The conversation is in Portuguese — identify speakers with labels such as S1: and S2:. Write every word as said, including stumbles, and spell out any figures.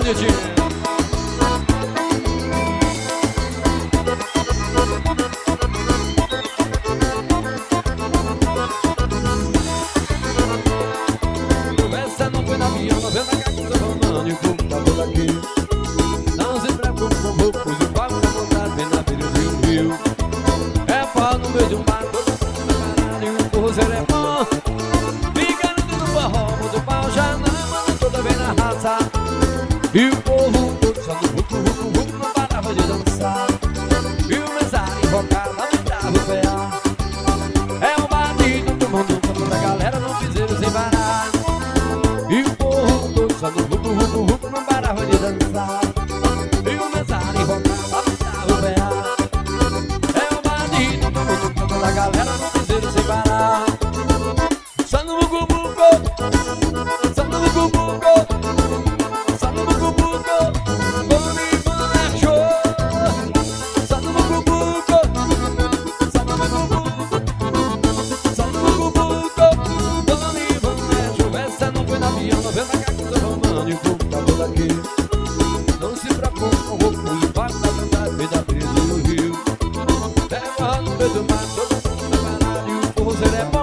S1: bonitinho. Essa não foi no avião, não veio na casa romântico, tá tudo aqui. Não se preocupe com roupas, o papo da vontade vem na beira do rio. É pau no meio de um bar, todo mundo parado e o forrozeiro é bom. Fica no forró, muito pau já na mano, toda vez na raça. E o povo todo só no ruco, ruco, ruco, não parava de dançar. E o mesário invocado, aumentava o pé. É um batido, todo mundo, toda a galera no piseiro sem parar. E o povo todo só no ruco, ruco, ruco, não parava de dançar. E o mesário invocado, aumentava o pé. É um batido, todo mundo, toda a galera no piseiro sem parar. Só no ruco, ruco, só no ruco, ruco. Não se preocupe com o roubo, o papo da vontade vem da beira do rio. É o no meio do mar, todo mundo separado e o forrozeiro é bom.